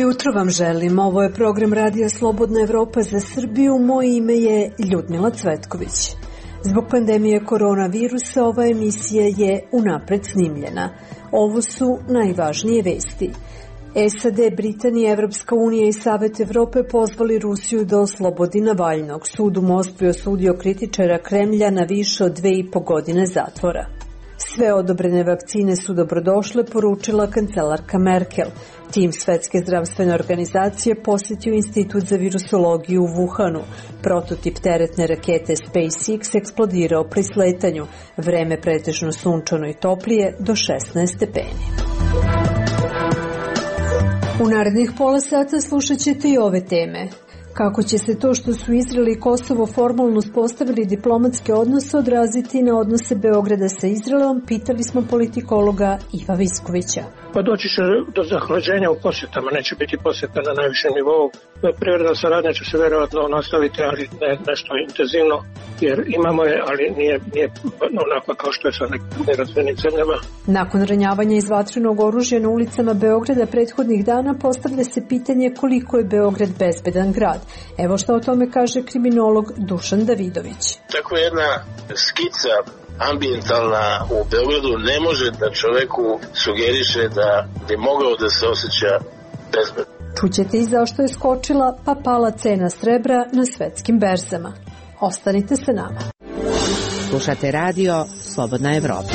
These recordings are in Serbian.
jutro vam želim. Ovo je program Radija Slobodna Evropa za Srbiju. Moje ime je Ljudmila Cvetković. Zbog pandemije koronavirusa ova emisija je unapred snimljena. Ovo su najvažnije vesti. SAD, Britanija, Evropska unija i Savet Evrope pozvali Rusiju da oslobodi Navalnog. Sud u Moskvi osudio kritičara Kremlja na više od 2,5 godine zatvora. Sve odobrene vakcine su dobrodošle, poručila kancelarka Merkel. Tim Svetske zdravstvene organizacije posjetio Institut za virusologiju u Wuhanu. Prototip teretne rakete SpaceX eksplodirao pri sletanju. Vreme pretežno sunčano i toplije do 16 stepeni. U narednih pola sata slušat ćete i ove teme. Kako će se to što su Izrael i Kosovo formalno uspostavili diplomatske odnose odraziti na odnose Beograda sa Izraelom, pitali smo politikologa Iva Viskovića. Pa doći će do zahlađenja u posjetama, neće biti posjeta na najvišem nivou. Privredna saradnja će se vjerojatno nastaviti, ali ne nešto intenzivno, jer imamo je, ali nije onako kao što je sa nekim nerazvijenim zemljama. Nakon ranjavanja iz vatrenog oružja na ulicama Beograda prethodnih dana postavlja se pitanje koliko je Beograd bezbedan grad. Evo što o tome kaže kriminolog Dušan Davidović. Tako jedna skica ambijentalna u Beogradu ne može da čoveku sugeriše da bi mogao da se osjeća bezbedno. Čućete i zašto je skočila pa pala cena srebra na svetskim berzama. Ostanite sa nama. Slušate radio Slobodna Evropa.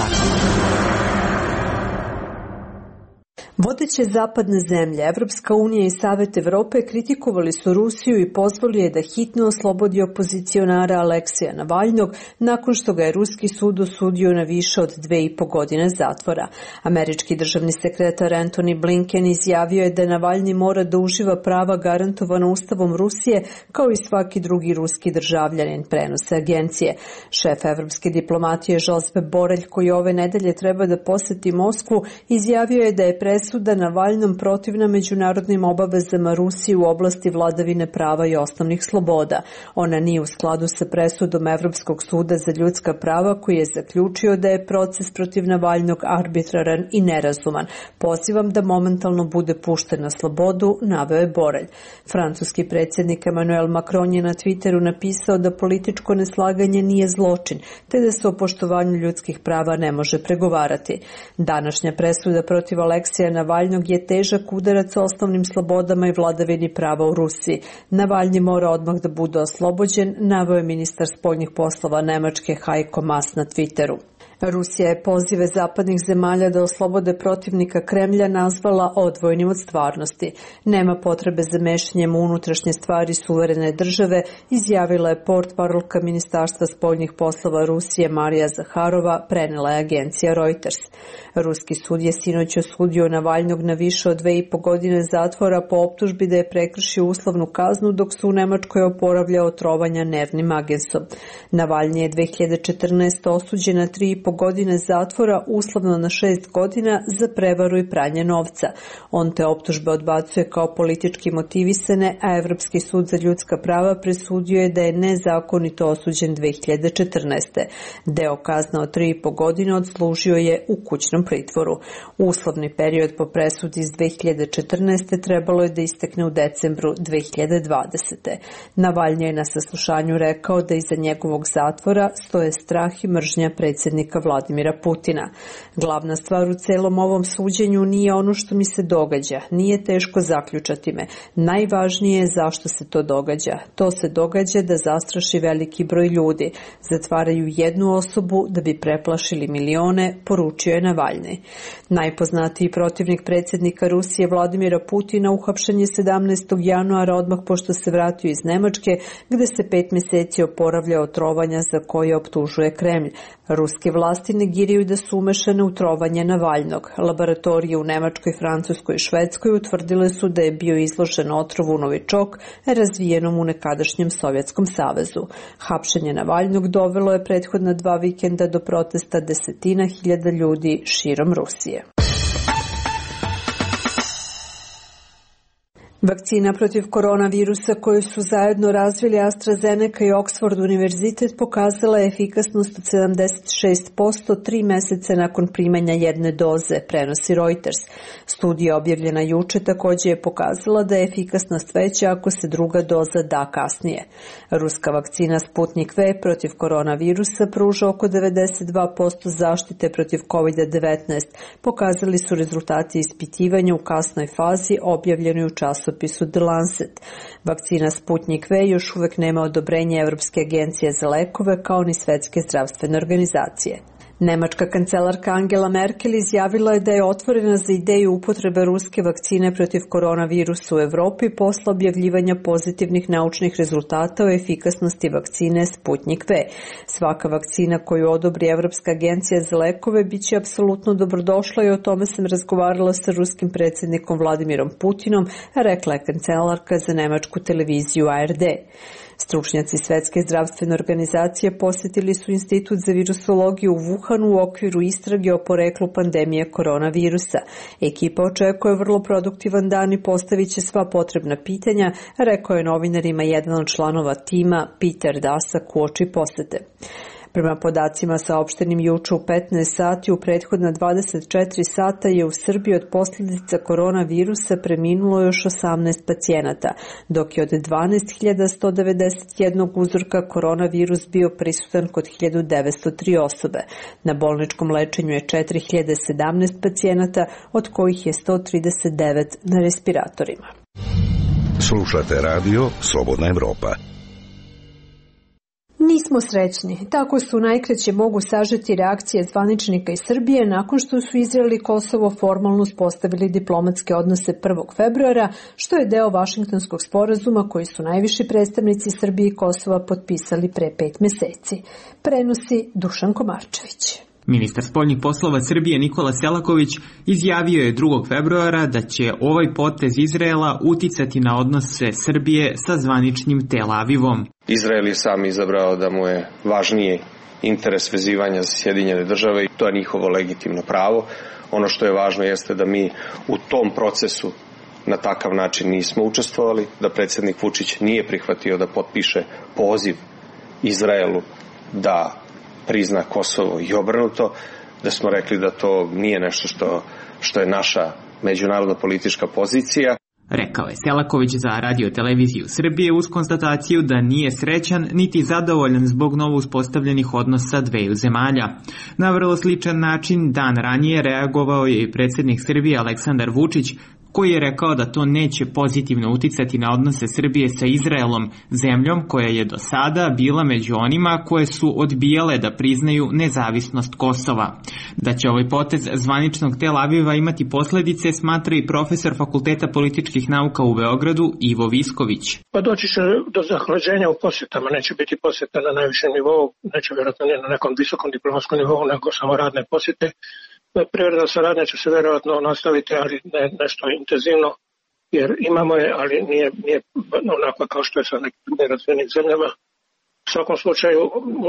Vodeće zapadne zemlje, Evropska unija i Savet Evrope kritikovali su Rusiju i pozvali je da hitno oslobodi opozicionara Aleksija Navalnog nakon što ga je ruski sud osudio na više od 2,5 godine zatvora. Američki državni sekretar Antony Blinken izjavio je da Navalni mora da uživa prava garantovana Ustavom Rusije kao i svaki drugi ruski državljanin, prenose agencije. Šef evropske diplomatije Josep Borrell, koji ove nedelje treba da poseti Moskvu, izjavio je da je presuda Navalnom protivna međunarodnim obavezama Rusije u oblasti vladavine prava i osnovnih sloboda. Ona nije u skladu sa presudom Evropskog suda za ljudska prava koji je zaključio da je proces protiv Navalnog arbitraran i nerazuman. Pozivam da momentalno bude pušten na slobodu, naveo je Borrell. Francuski predsjednik Emmanuel Macron je na Twitteru napisao da političko neslaganje nije zločin, te da se o poštovanju ljudskih prava ne može pregovarati. Današnja presuda protiv Aleksija Navalnog je težak udarac osnovnim slobodama i vladavini prava u Rusiji. Navalni mora odmah da bude oslobođen, naveo je ministar spoljnih poslova Nemačke Heiko Maas na Twitteru. Rusija je pozive zapadnih zemalja da oslobode protivnika Kremlja nazvala odvojenim od stvarnosti. Nema potrebe za mešanjem u unutrašnje stvari suverene države, izjavila je portparolka Ministarstva spoljnih poslova Rusije Marija Zaharova, prenela je agencija Reuters. Ruski sud je sinoć osudio Navalnog na više od 2,5 godine zatvora po optužbi da je prekršio uslovnu kaznu dok se u Nemačkoj oporavljao trovanja nervnim agensom. Navalni je 2014. osuđen na 3,5 godine zatvora, uslovno na 6 godina za prevaru i pranje novca. On te optužbe odbacuje kao politički motivisane, a Evropski sud za ljudska prava presudio je da je nezakonito osuđen 2014. Deo kazna od 3,5 godine odslužio je u kućnom pritvoru. Uslovni period po presudi iz 2014. trebalo je da istekne u decembru 2020. Navalni je na saslušanju rekao da iza njegovog zatvora stoje strah i mržnja predsjednika Vladimira Putina. Glavna stvar u celom ovom suđenju nije ono što mi se događa, nije teško zaključati me. Najvažnije je zašto se to događa. To se događa da zastraši veliki broj ljudi. Zatvaraju jednu osobu da bi preplašili milione, poručio je Navalni. Najpoznatiji protivnik predsjednika Rusije Vladimira Putina uhapšen je 17. januara odmah pošto se vratio iz Nemačke, gde se 5 mjeseci oporavlja od trovanja za koje optužuje Kremlj. Ruske vlasti negiraju da su umešane u trovanje Navalnog. Laboratorije u Nemačkoj, Francuskoj i Švedskoj utvrdile su da je bio izložen otrovu novičok razvijenom u nekadašnjem Sovjetskom savezu. Hapšenje Navalnog dovelo je prethodna 2 vikenda do protesta desetina hiljada ljudi širom Rusije. Vakcina protiv koronavirusa koju su zajedno razvili AstraZeneca i Oxford univerzitet pokazala je efikasnost od 76% 3 meseca nakon primanja jedne doze, prenosi Reuters. Studija objavljena juče također je pokazala da je efikasnost veća ako se druga doza da kasnije. Ruska vakcina Sputnik V protiv koronavirusa pruža oko 92% zaštite protiv COVID-19, pokazali su rezultati ispitivanja u kasnoj fazi objavljeni u časopisu The Lancet. Vakcina Sputnik V još uvek nema odobrenje Evropske agencije za lekove kao ni Svetske zdravstvene organizacije. Nemačka kancelarka Angela Merkel izjavila je da je otvorena za ideju upotrebe ruske vakcine protiv koronavirusa u Evropi posle objavljivanja pozitivnih naučnih rezultata o efikasnosti vakcine Sputnik V. Svaka vakcina koju odobri Evropska agencija za lekove biće apsolutno dobrodošla i o tome sam razgovarala sa ruskim predsjednikom Vladimirom Putinom, rekla je kancelarka za nemačku televiziju ARD. Stručnjaci Svetske zdravstvene organizacije posjetili su Institut za virusologiju u Wuhanu u okviru istrage o poreklu pandemije koronavirusa. Ekipa očekuje vrlo produktivan dan i postavit će sva potrebna pitanja, rekao je novinarima jedan od članova tima Peter Daszak uoči posete. Prema podacima saopštenim juče u 15 sati, u prethodna 24 sata je u Srbiji od posljedica koronavirusa preminulo još 18 pacijenata, dok je od 12.191 uzorka koronavirus bio prisutan kod 1903 osobe. Na bolničkom lečenju je 4017 pacijenata, od kojih je 139 na respiratorima. Slušate radio Slobodna Evropa. Nismo srećni. Tako su najkraće mogu sažeti reakcije zvaničnika iz Srbije nakon što su Izrael i Kosovo formalno uspostavili diplomatske odnose 1. februara, što je deo Vašingtonskog sporazuma koji su najviši predstavnici Srbije i Kosova potpisali pre 5 meseci. Prenosi Dušan Komarčević. Ministar spoljnih poslova Srbije Nikola Selaković izjavio je 2. februara da će ovaj potez Izraela uticati na odnose Srbije sa zvaničnim Tel Avivom. Izrael je sam izabrao da mu je važnije interes vezivanja za Sjedinjene države i to je njihovo legitimno pravo. Ono što je važno jeste da mi u tom procesu na takav način nismo učestvovali, da predsjednik Vučić nije prihvatio da potpiše poziv Izraelu da prizna Kosovo i obrnuto, da smo rekli da to nije nešto što je naša međunarodna politička pozicija. Rekao je Selaković za Radio televiziju Srbije uz konstataciju da nije srećan niti zadovoljan zbog novo uspostavljenih odnosa dveju zemalja. Na vrlo sličan način dan ranije reagovao je i predsjednik Srbije Aleksandar Vučić, koji je rekao da to neće pozitivno uticati na odnose Srbije sa Izraelom, zemljom koja je do sada bila među onima koje su odbijale da priznaju nezavisnost Kosova. Da će ovaj potez zvaničnog Tel Aviva imati posljedice, smatra i profesor Fakulteta političkih nauka u Beogradu Ivo Visković. Pa doći će do zahlađenja u posjetama, neće biti posjeta na najvišem nivou, neće vjerojatno na nekom visokom diplomatskom nivou, nego samo radne posjete. Privredna saradnja će se vjerojatno nastaviti, ali ne nešto intenzivno, jer imamo je, ali nije onako kao što je sa nekim nerazvijenim zemljama. U svakom slučaju,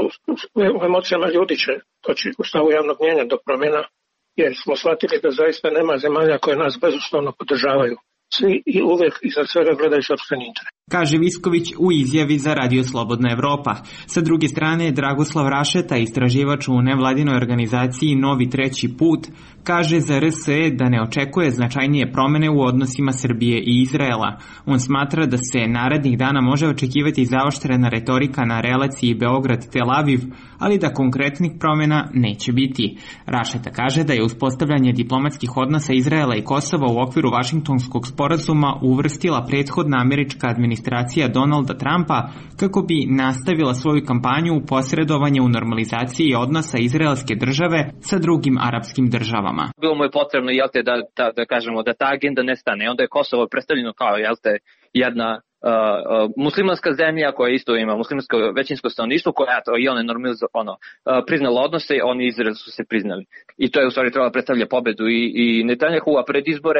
u emocijama ljudi će doći u stavu javnog mnijenja do promjena, jer smo shvatili da zaista nema zemalja koje nas bezuslovno podržavaju. Svi i uvijek iza svega gledaju sopstveni interes. Kaže Visković u izjavi za Radio Slobodna Evropa. Sa druge strane, Dragoslav Rašeta, istraživač u nevladinoj organizaciji Novi treći put, kaže za RSE da ne očekuje značajnije promjene u odnosima Srbije i Izraela. On smatra da se narednih dana može očekivati zaoštrena retorika na relaciji Beograd-Tel Aviv, ali da konkretnih promjena neće biti. Rašeta kaže da je uspostavljanje diplomatskih odnosa Izraela i Kosova u okviru Vašingtonskog sporazuma uvrstila prethodna američka administracija Donalda Trumpa kako bi nastavila svoju kampanju u posredovanje u normalizaciji odnosa izraelske države sa drugim arapskim državama. Bilo mu je potrebno da kažemo da ta agenda ne stane. Onda je Kosovo predstavljeno kao jedna muslimanska zemlja koja isto ima muslimansko većinsko stanovništvo koja i one priznala odnose, oni Izrael su se priznali. I to je u stvari trebalo predstavlja pobedu i Netanjahua pred izbore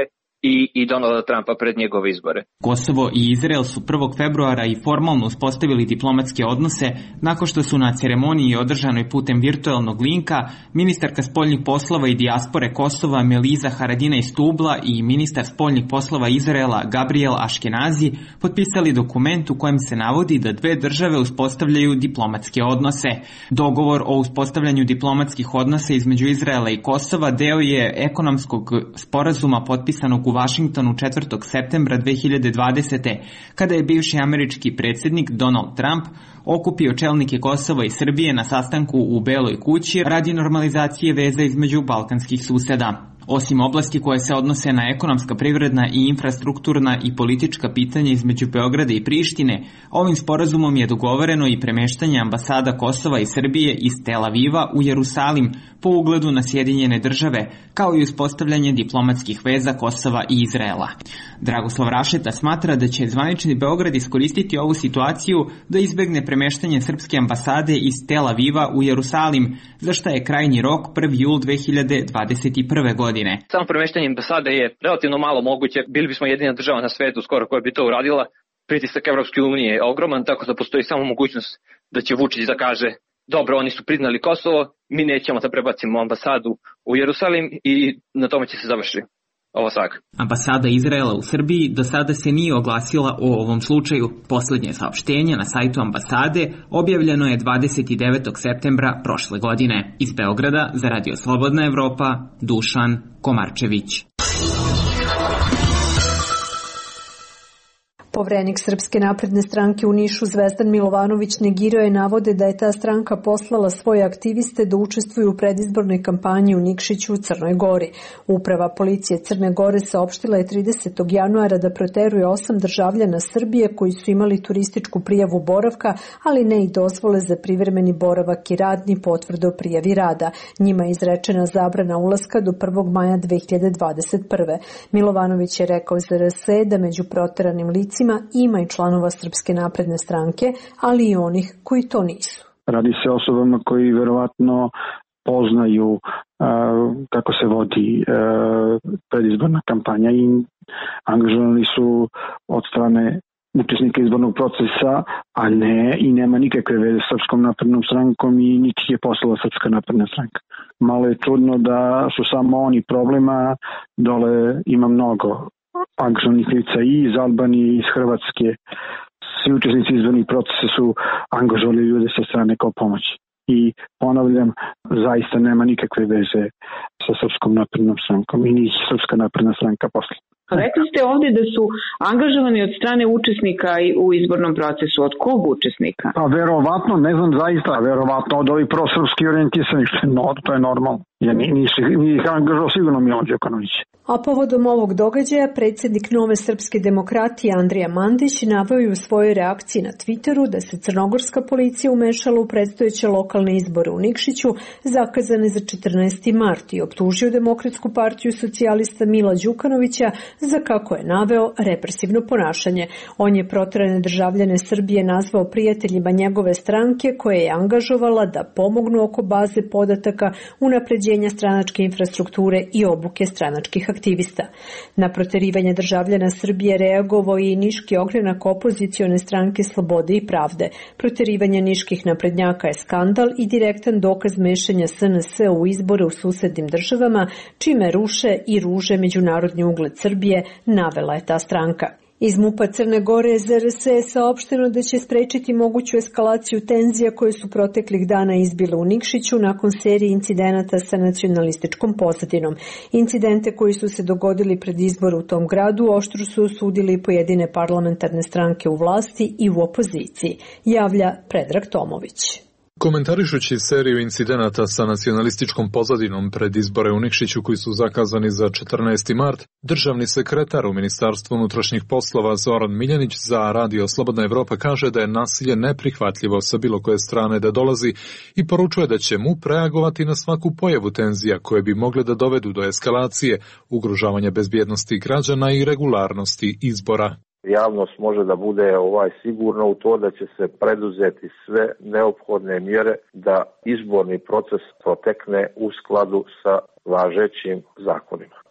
i Donalda Trumpa pred njegove izbore. Kosovo i Izrael su 1. februara i formalno uspostavili diplomatske odnose nakon što su na ceremoniji održanoj putem virtualnog linka ministarka spoljnih poslova i dijaspore Kosova Meliza Haradinaj Stubla i ministar spoljnih poslova Izraela Gabriel Ashkenazi potpisali dokument u kojem se navodi da dve države uspostavljaju diplomatske odnose. Dogovor o uspostavljanju diplomatskih odnosa između Izraela i Kosova deo je ekonomskog sporazuma potpisanog u Vašingtonu 4. septembra 2020. kada je bivši američki predsjednik Donald Trump okupio čelnike Kosova i Srbije na sastanku u Beloj kući radi normalizacije veza između balkanskih suseda. Osim oblasti koje se odnose na ekonomska, privredna i infrastrukturna i politička pitanja između Beograda i Prištine, ovim sporazumom je dogovoreno i premeštanje ambasada Kosova i Srbije iz Tel Aviva u Jerusalim po ugledu na Sjedinjene države, kao i uspostavljanje diplomatskih veza Kosova i Izraela. Dragoslav Rašeta smatra da će zvanični Beograd iskoristiti ovu situaciju da izbegne premeštanje srpske ambasade iz Tel Aviva u Jerusalim, za što je krajnji rok 1. jul 2021. godine. Samo premeštanje ambasade je relativno malo moguće. Bili bismo jedina država na svetu skoro koja bi to uradila. Pritisak Evropske unije je ogroman, tako da postoji samo mogućnost da će Vučić da kaže dobro, oni su priznali Kosovo, mi nećemo da prebacimo ambasadu u Jerusalim i na tome će se završiti ova saga. Ambasada Izraela u Srbiji do sada se nije oglasila o ovom slučaju. Poslednje saopštenje na sajtu ambasade objavljeno je 29. septembra prošle godine. Iz Beograda za Radio Slobodna Evropa, Dušan Komarčević. Poverenik Srpske napredne stranke u Nišu Zvezdan Milovanović negirao je navode da je ta stranka poslala svoje aktiviste da učestvuju u predizbornoj kampanji u Nikšiću u Crnoj Gori. Uprava policije Crne Gore saopštila je 30. januara da proteruje 8 državljana Srbije koji su imali turističku prijavu boravka, ali ne i dozvole za privremeni boravak i rad ni potvrde o prijavi rada. Njima je izrečena zabrana ulaska do 1. maja 2021. Milovanović je rekao za RSE da među proteranim licima ima i članova Srpske napredne stranke, ali i onih koji to nisu. Radi se o osobama koji verovatno poznaju kako se vodi predizborna kampanja i angažovani su od strane učesnika izbornog procesa, a ne i nema nikakve veze s Srpskom naprednom strankom i niti je poslala Srpska napredna stranka. Malo je čudno da su samo oni problema, dole ima mnogo angažovanih lica i iz Albanije i iz Hrvatske. Svi učesnici izbornih procesa su angažovali ljude sa strane kao pomoć. I ponavljam, zaista nema nikakve veze sa Srpskom naprednom strankom i njih Srpska napredna stranka posle. Rekli ste ovdje da su angažovani od strane učesnika u izbornom procesu. Od kog učesnika? Pa verovatno, ne znam zaista, verovatno od ovih prosrpski orijentisanih, to je normalno. Ja nije angažao sigurno Milo Đukanović. A povodom ovog događaja, predsjednik Nove srpske demokratije Andrija Mandić naveo je u svojoj reakciji na Twitteru da se crnogorska policija umešala u predstojeće lokalne izbore u Nikšiću, zakazane za 14. mart i optužio Demokratsku partiju socijalista Mila Đukanovića za, kako je naveo, represivno ponašanje. On je proterane državljane Srbije nazvao prijateljima njegove stranke koje je angažovala da pomognu oko baze podataka, unapređenja stranačke infrastrukture i obuke stranačkih aktivista. Na proterivanje državljana Srbije reagovao i niški ogranak opozicione stranke Slobode i pravde. Proterivanje niških naprednjaka je skandal i direktan dokaz mešanja SNS u izbore u susednim državama, čime ruše i ruže međunarodni ugled Srbije, navela je ta stranka. Iz MUP-a Crne Gore je za RSE je saopšteno da će sprečiti moguću eskalaciju tenzija koje su proteklih dana izbile u Nikšiću nakon serije incidenata sa nacionalističkom pozadinom. Incidente koji su se dogodili pred izbore u tom gradu oštro su osudili pojedine parlamentarne stranke u vlasti i u opoziciji, javlja Predrag Tomović. Komentarišući seriju incidenata sa nacionalističkom pozadinom pred izbore u Nikšiću koji su zakazani za 14. mart, državni sekretar u Ministarstvu unutrašnjih poslova Zoran Miljanić za Radio Slobodna Evropa kaže da je nasilje neprihvatljivo sa bilo koje strane da dolazi i poručuje da će MUP reagovati na svaku pojavu tenzija koje bi mogle da dovedu do eskalacije, ugrožavanja bezbjednosti građana i regularnosti izbora. Javnost može da bude sigurna u to da će se preduzeti sve neophodne mjere da izborni proces protekne u skladu sa važećim zakonima.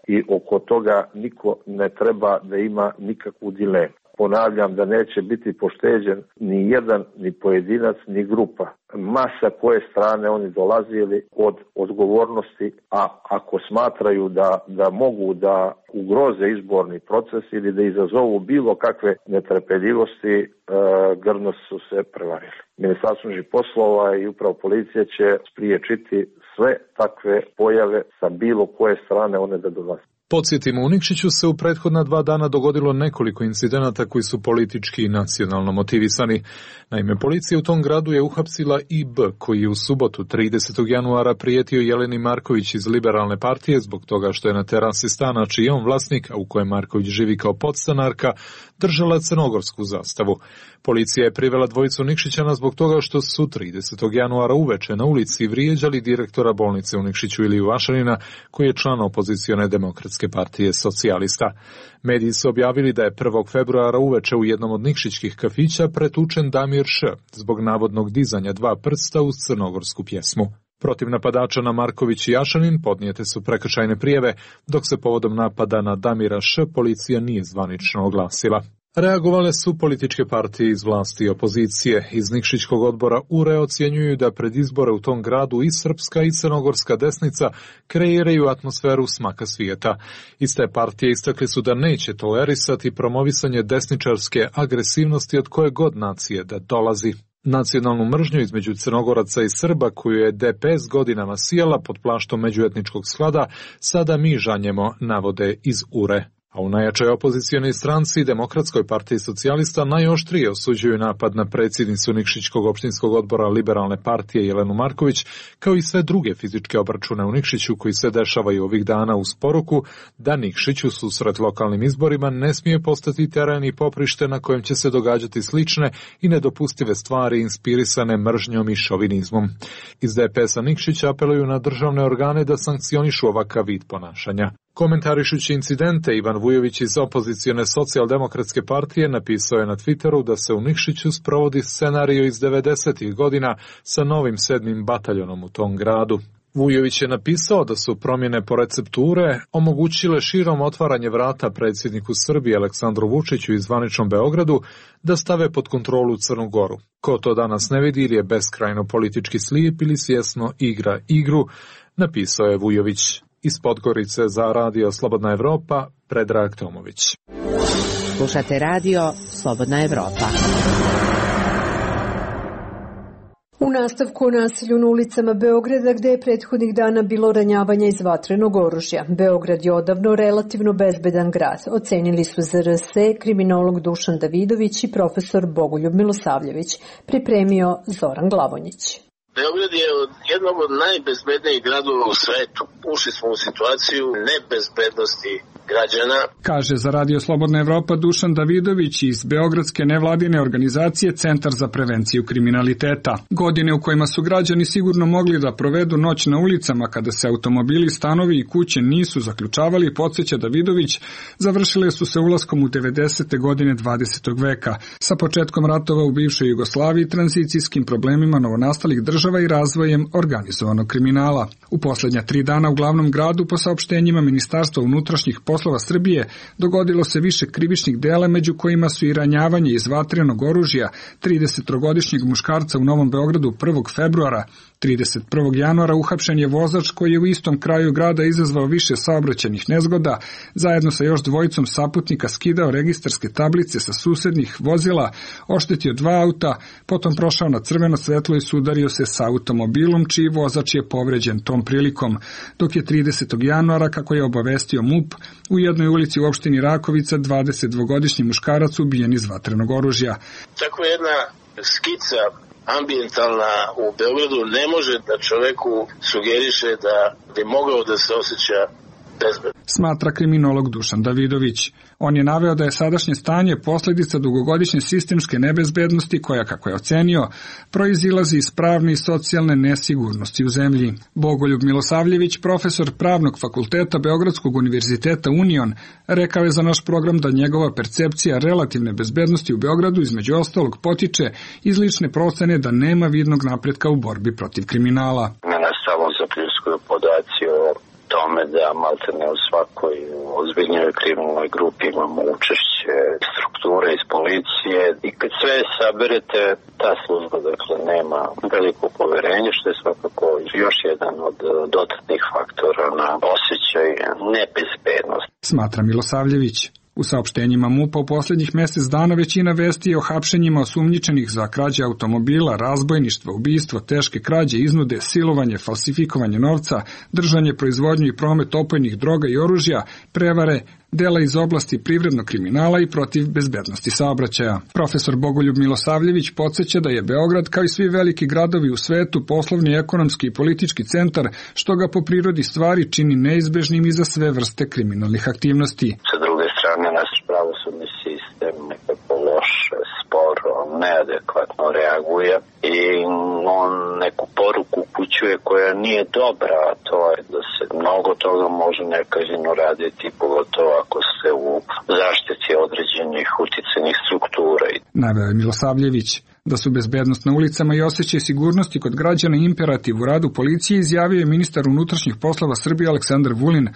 i oko toga niko ne treba da ima nikakvu dilemu. Ponavljam da neće biti pošteđen ni jedan, ni pojedinac, ni grupa. Masa koje strane oni dolazili od odgovornosti, a ako smatraju da mogu da ugroze izborni proces ili da izazovu bilo kakve netrpeljivosti, grdno su se prevarili. Ministarstvo unutrašnjih poslova i upravo policija će spriječiti sve takve pojave sa bilo koje strane one da dolaze. Podsjetimo, u Nikšiću se u prethodna 2 dana dogodilo nekoliko incidenata koji su politički i nacionalno motivisani. Naime, policija u tom gradu je uhapsila I.B. koji je u subotu 30. januara prijetio Jeleni Marković iz Liberalne partije zbog toga što je na terasi stana čiji je on vlasnik, a u kojem Marković živi kao podstanarka, držala crnogorsku zastavu. Policija je privela dvojicu Nikšićana zbog toga što su 30. januara uveče na ulici vrijeđali direktora bolnice u Nikšiću Iliju Vašanina, koji je član opozicione Demokratske partije socijalista. Mediji su objavili da je 1. februara uveče u jednom od nikšićkih kafića pretučen Damir Š. zbog navodnog dizanja 2 prsta uz crnogorsku pjesmu. Protiv napadača na Marković i Jašanin podnijete su prekršajne prijave, dok se povodom napada na Damira Š. policija nije zvanično oglasila. Reagovale su političke partije iz vlasti i opozicije. Iz Nikšićkog odbora URE ocjenjuju da pred izbore u tom gradu i srpska i crnogorska desnica kreiraju atmosferu smaka svijeta. Iste partije istakli su da neće tolerisati promovisanje desničarske agresivnosti od koje god nacije da dolazi. Nacionalnu mržnju između Crnogoraca i Srba, koju je DPS godinama sijala pod plaštom međuetničkog sklada, sada mi žanjemo, navode iz URE. A u najjačoj opozicionoj stranci, Demokratskoj partiji socijalista, najoštrije osuđuju napad na predsjednicu Nikšićkog opštinskog odbora Liberalne partije Jelenu Marković, kao i sve druge fizičke obračune u Nikšiću koji se dešavaju ovih dana uz poruku da Nikšić u susret lokalnim izborima ne smije postati teren i poprište na kojem će se događati slične i nedopustive stvari inspirisane mržnjom i šovinizmom. Iz DPS-a Nikšića apeluju na državne organe da sankcionišu ovakav vid ponašanja. Komentarišući incidente, Ivan Vujović iz opozicione socijaldemokratske partije napisao je na Twitteru da se u Nikšiću sprovodi scenario iz 90. godina sa novim 7. bataljonom u tom gradu. Vujović je napisao da su promjene po recepture omogućile širom otvaranje vrata predsjedniku Srbije Aleksandru Vučiću i zvaničnom Beogradu da stave pod kontrolu Crnu Goru. Ko to danas ne vidi ili je beskrajno politički slijep ili svjesno igra igru, napisao je Vujović. Iz Podgorice za Radio Slobodna Evropa, Predrag Tomović. Slušate Radio Slobodna Evropa. U nastavku o nasilju na ulicama Beograda, gde je prethodnih dana bilo ranjavanja iz vatrenog oružja. Beograd je odavno relativno bezbedan grad, ocenili su za RS kriminolog Dušan Davidović i profesor Bogoljub Milosavljević, pripremio Zoran Glavonjić. Beograd je jednog od najbezbednijih gradova u svetu. Ušli smo u situaciju nebezbednosti građana. Kaže za Radio Slobodna Evropa Dušan Davidović iz beogradske nevladine organizacije Centar za prevenciju kriminaliteta. Godine u kojima su građani sigurno mogli da provedu noć na ulicama kada se automobili, stanovi i kuće nisu zaključavali, podsjeća Davidović, završile su se ulaskom u 90. godine 20. veka, sa početkom ratova u bivšoj Jugoslaviji, tranzicijskim problemima novonastalih država i razvojem organizovanog kriminala. U posljednja 3 dana u glavnom gradu, po saopštenjima Ministarstva unutrašnjih poslova Srbije, dogodilo se više krivičnih dela, među kojima su i ranjavanje iz vatrenog oružja 33-godišnjeg muškarca u Novom Beogradu 1. februara. 31. januara uhapšen je vozač koji je u istom kraju grada izazvao više saobraćajnih nezgoda, zajedno sa još dvojicom saputnika skidao registarske tablice sa susednih vozila, oštetio 2 auta, potom prošao na crveno svetlo i sudario se sa automobilom, čiji vozač je povređen tom prilikom, dok je 30. januara, kako je obavestio MUP, u jednoj ulici u opštini Rakovica 22-godišnji muškarac ubijen iz vatrenog oružja. Tako jedna skica ambijentalna u Beogradu ne može da čoveku sugeriše da bi mogao da se osjeća bezbedno, smatra kriminolog Dušan Davidović. On je naveo da je sadašnje stanje posljedica dugogodišnje sistemske nebezbednosti koja, kako je ocenio, proizilazi iz pravne i socijalne nesigurnosti u zemlji. Bogoljub Milosavljević, profesor Pravnog fakulteta Beogradskog univerziteta Union, rekao je za naš program da njegova percepcija relativne bezbednosti u Beogradu između ostalog potiče iz lične procene da nema vidnog napretka u borbi protiv kriminala. Mene samo zapljuskuju podaci o tome da maltene u svakoj ozbiljnoj kriminalnoj grupi imamo učešće strukture iz policije i kad sve saberete, ta služba nema veliko poverenje, što je svakako još jedan od dodatnih faktora na osjećaj nebezbednosti. Smatra Milosavljević. U saopštenjima MUP-a u posljednjih mjesec dana većina vesti je o hapšenjima osumnjičenih za krađe automobila, razbojništvo, ubistvo, teške krađe, iznude, silovanje, falsifikovanje novca, držanje, proizvodnju i promet opojnih droga i oružja, prevare, dela iz oblasti privrednog kriminala i protiv bezbednosti saobraćaja. Profesor Bogoljub Milosavljević podsjeća da je Beograd, kao i svi veliki gradovi u svetu, poslovni, ekonomski i politički centar, što ga po prirodi stvari čini neizbežnim i za sve vrste kriminalnih aktivnosti. Sa druge strane, naš pravosudni sistem nekako loše, sporo, neadekvatno reaguje i on neku poruku upućuje koja nije dobra, a to je da se mnogo toga može nekažnjeno raditi, pogotovo ako se u zaštiti određenih uticajnih struktura. Naveo je Milosavljević. Da su bezbednost na ulicama i osjećaj sigurnosti kod građana imperativ u radu policije izjavio je ministar unutrašnjih poslova Srbije Aleksandar Vulin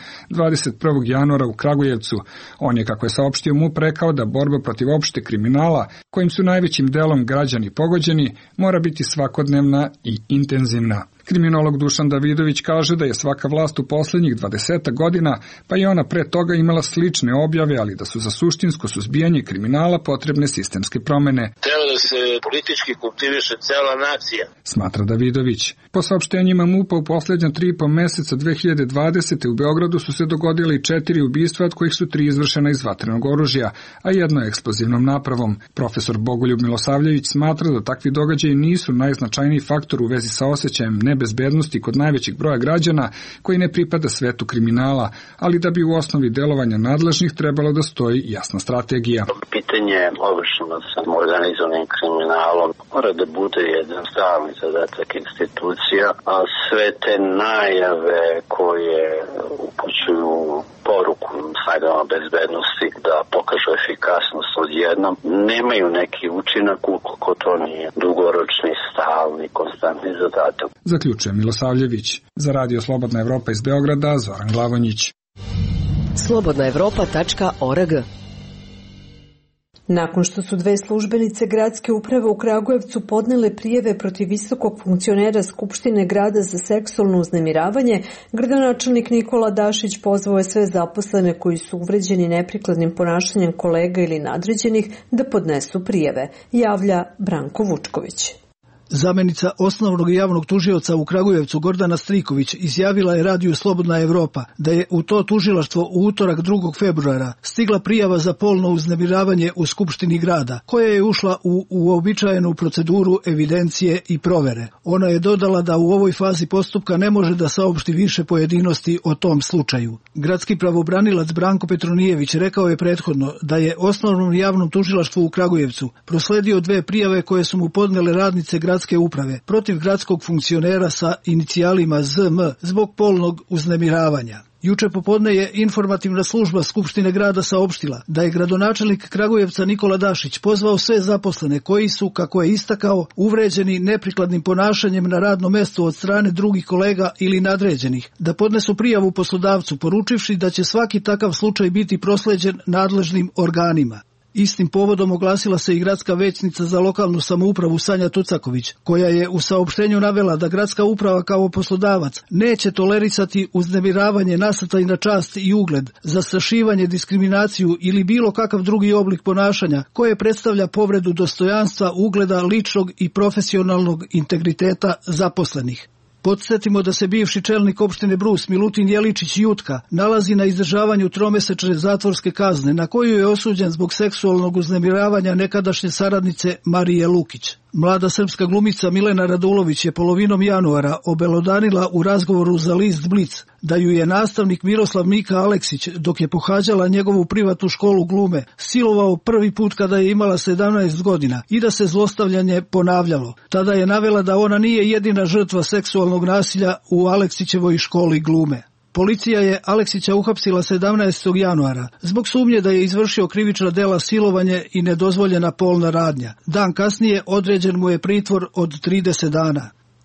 21. januara u Kragujevcu. On je, kako je saopštio MUP, rekao da borba protiv opšte kriminala, kojim su najvećim delom građani pogođeni, mora biti svakodnevna i intenzivna. Kriminolog Dušan Davidović kaže da je svaka vlast u posljednjih 20 godina, pa i ona pre toga, imala slične objave, ali da su za suštinsko suzbijanje kriminala potrebne sistemske promene. Treba da se politički kultiviše cela nacija, smatra Davidović. Po saopštenjima MUP-a u posljednja 3,5 meseca 2020. u Beogradu su se dogodile 4 ubistva, od kojih su 3 izvršena iz vatrenog oružja, a jedno eksplozivnom napravom. Profesor Bogoljub Milosavljević smatra da takvi događaji nisu najznačajniji faktor u vezi sa osjećajem nebezbednosti kod najvećeg broja građana koji ne pripada svetu kriminala, ali da bi u osnovi delovanja nadležnih trebalo da stoji jasna strategija. Pitanje obračuna sa organizovanim kriminalom mora da bude jedan stalni zadatak institucija, a sve te najave koje upućuju poruku snagama bezbednosti da pokažu efikasnost odjednom, nemaju neki učinak ukoliko to nije dugoročni, stalni, konstantni zadatak. Zaključuje Milosavljević. Za Radio Slobodna Evropa iz Beograda, Zoran Glavonjić. slobodnaevropa.org. Nakon što su 2 službenice gradske uprave u Kragujevcu podnele prijeve protiv visokog funkcionera Skupštine grada za seksualno uznemiravanje, gradonačelnik Nikola Dašić pozvao je sve zaposlene koji su uvređeni neprikladnim ponašanjem kolega ili nadređenih da podnesu prijeve, javlja Branko Vučković. Zamenica osnovnog javnog tužioca u Kragujevcu Gordana Striković izjavila je Radiju Slobodna Evropa da je u to tužilaštvo u utorak 2. februara stigla prijava za polno uznemiravanje u Skupštini grada, koja je ušla u uobičajenu proceduru evidencije i provere. Ona je dodala da u ovoj fazi postupka ne može da saopšti više pojedinosti o tom slučaju. Gradski pravobranilac Branko Petronijević rekao je prethodno da je osnovnom javnom tužilaštvu u Kragujevcu prosledio 2 prijave koje su mu podnele radnice gradske uprave protiv gradskog funkcionera sa inicijalima ZM zbog polnog uznemiravanja. Juče popodne je informativna služba Skupštine grada saopštila da je gradonačelnik Kragujevca Nikola Dašić pozvao sve zaposlene koji su, kako je istakao, uvređeni neprikladnim ponašanjem na radnom mestu od strane drugih kolega ili nadređenih, da podnesu prijavu poslodavcu, poručivši da će svaki takav slučaj biti prosleđen nadležnim organima. Istim povodom oglasila se i gradska većnica za lokalnu samoupravu Sanja Tucaković, koja je u saopštenju navela da gradska uprava kao poslodavac neće tolerisati uznemiravanje, nasrtaj na čast i ugled, zastrašivanje, diskriminaciju ili bilo kakav drugi oblik ponašanja koje predstavlja povredu dostojanstva, ugleda, ličnog i profesionalnog integriteta zaposlenih. Podsjetimo da se bivši čelnik opštine Brus Milutin Jeličić Jutka nalazi na izdržavanju 3-mesečne zatvorske kazne na koju je osuđen zbog seksualnog uznemiravanja nekadašnje saradnice Marije Lukić. Mlada srpska glumica Milena Radulović je polovinom januara obelodanila u razgovoru za list Blic da ju je nastavnik Miroslav Mika Aleksić, dok je pohađala njegovu privatnu školu glume, silovao prvi put kada je imala 17 godina i da se zlostavljanje ponavljalo. Tada je navela da ona nije jedina žrtva seksualnog nasilja u Aleksićevoj školi glume. Policija je Aleksića uhapsila 17. januara zbog sumnje da je izvršio krivična dela silovanje i nedozvoljena polna radnja. Dan kasnije određen mu je pritvor od 30 dana.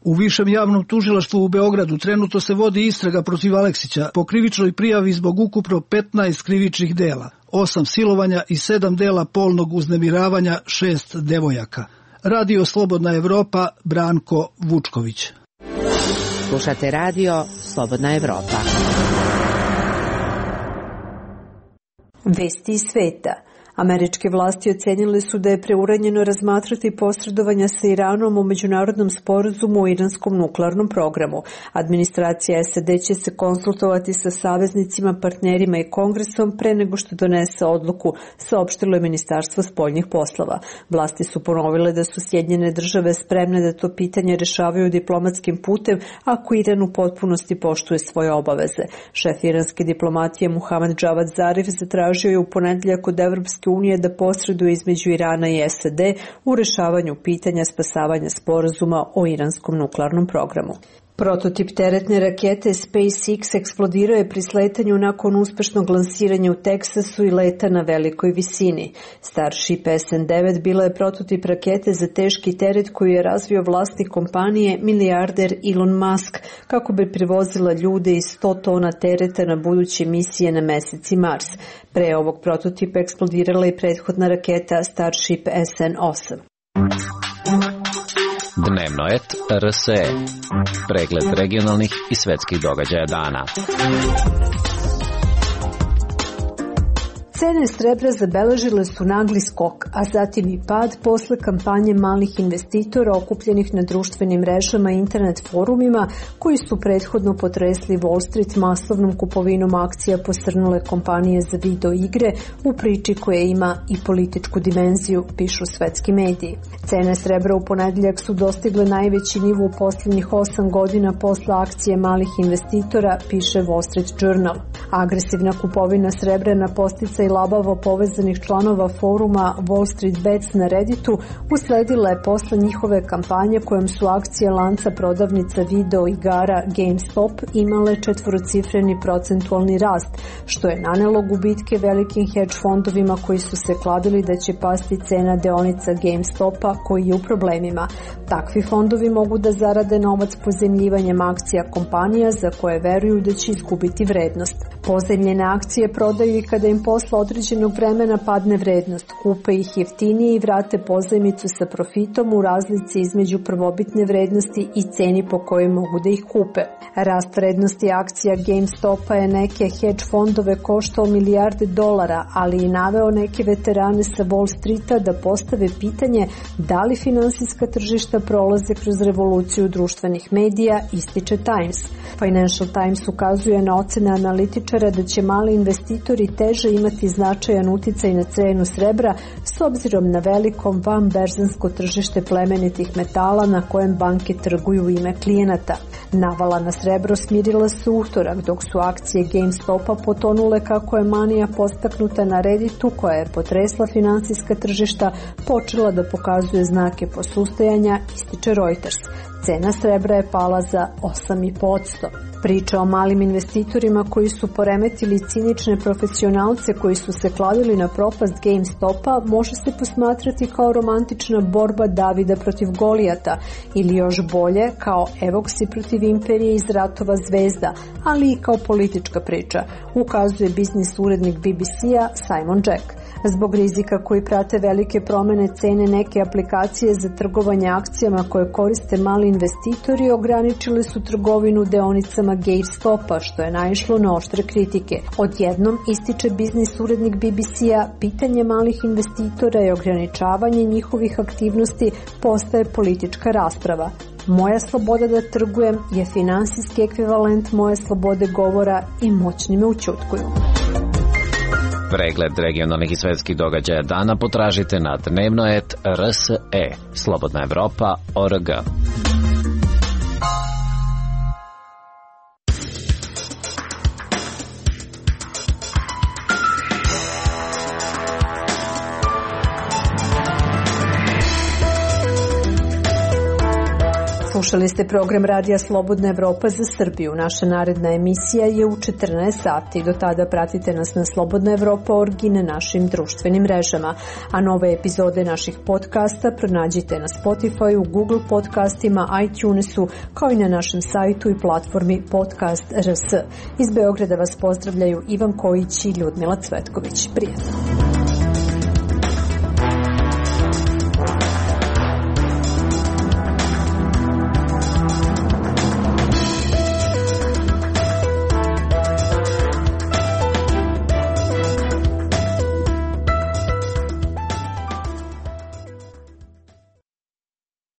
U Višem javnom tužilaštvu u Beogradu trenutno se vodi istraga protiv Aleksića po krivičnoj prijavi zbog ukupno 15 krivičnih dela, 8 silovanja i 7 dela polnog uznemiravanja 6 devojaka. Radio Slobodna Evropa, Branko Vučković. Slušate radio Slobodna Evropa. Vesti iz sveta. Američke vlasti ocenile su da je preuranjeno razmatrati posredovanja sa Iranom u međunarodnom sporazumu o iranskom nuklearnom programu. Administracija SAD će se konsultovati sa saveznicima, partnerima i kongresom pre nego što donese odluku, saopštilo je Ministarstvo spoljnih poslova. Vlasti su ponovile da su Sjedinjene države spremne da to pitanje rešavaju diplomatskim putem ako Iran u potpunosti poštuje svoje obaveze. Šef iranske diplomatije Muhammad Javad Zarif zatražio je u ponedeljak od Evropske unije da posreduje između Irana i SAD u rešavanju pitanja spasavanja sporazuma o iranskom nuklearnom programu. Prototip teretne rakete SpaceX eksplodirao je pri sletanju nakon uspešnog lansiranja u Teksasu i leta na velikoj visini. Starship SN9 bila je prototip rakete za teški teret koju je razvio vlasnik kompanije milijarder Elon Musk kako bi prevozila ljude i 100 tona tereta na buduće misije na Mesec i Mars. Pre ovog prototipa eksplodirala i prethodna raketa Starship SN8. Dnevnoet RSE. Pregled regionalnih i svetskih događaja dana. Cene srebra zabeležile su nagli skok, a zatim i pad posle kampanje malih investitora okupljenih na društvenim mrežama i internet forumima koji su prethodno potresli Wall Street masovnom kupovinom akcija posrnule kompanije za video igre u priči koja ima i političku dimenziju, pišu svetski mediji. Cene srebra u ponedeljak su dostigle najveći nivo u posljednjih 8 godina posle akcije malih investitora, piše Wall Street Journal. Agresivna kupovina srebra na podsticaj labavo povezanih članova foruma Wall Street Bets na Redditu usledila je posle njihove kampanje kojom su akcije lanca prodavnica video igara GameStop imale četvorocifreni procentualni rast, što je nanelo gubitke velikim hedge fondovima koji su se kladili da će pasti cena deonica GameStopa koji je u problemima. Takvi fondovi mogu da zarade novac pozemljivanjem akcija kompanija za koje veruju da će izgubiti vrednost. Pozemljene akcije prodaju i kada im posle određenog vremena padne vrednost, kupe ih jeftinije i vrate pozajmicu sa profitom u razlici između prvobitne vrednosti i ceni po kojoj mogu da ih kupe. Rast vrednosti akcija GameStopa je neke hedge fondove koštao milijarde dolara, ali i naveo neke veterane sa Wall Streeta da postave pitanje da li finansijska tržišta prolaze kroz revoluciju društvenih medija, ističe Times. Financial Times ukazuje na ocene analitičara da će mali investitori teže imati značajan uticaj na cenu srebra s obzirom na velikom vanberzansko tržište plemenitih metala na kojem banke trguju u ime klijenata. Navala na srebro smirila se utorak, dok su akcije GameStopa potonule kako je manija podstaknuta na Redditu koja je potresla finansijska tržišta počela da pokazuje znake posustajanja, ističe Reuters. Cena srebra je pala za 8,5%. Priča o malim investitorima koji su poremetili cinične profesionalce koji su se kladili na propast GameStopa može se posmatrati kao romantična borba Davida protiv Golijata ili još bolje kao evoksi protiv imperije iz ratova zvezda, ali i kao politička priča, ukazuje biznis urednik BBC-a Simon Jack. Zbog rizika koji prate velike promene cene neke aplikacije za trgovanje akcijama koje koriste mali investitori ograničile su trgovinu deonicama GameStopa, što je naišlo na oštre kritike. Odjednom, ističe biznis urednik BBC-a, pitanje malih investitora i ograničavanje njihovih aktivnosti postaje politička rasprava. Moja sloboda da trgujem je finansijski ekvivalent moje slobode govora i moćni me ućutkuju. Pregled regionalnih i svetskih događaja dana potražite na dnevnoet RSE, Slobodna Evropa.org. Slušali ste program Radija Slobodna Evropa za Srbiju. Naša naredna emisija je u 14 sati. Do tada pratite nas na slobodnaevropa.org i na našim društvenim mrežama. A nove epizode naših podcasta pronađite na Spotify, Google podcastima, iTunesu, kao i na našem sajtu i platformi Podcast.rs. Iz Beograda vas pozdravljaju Ivan Kojić i Ljudmila Cvetković. Prijatno.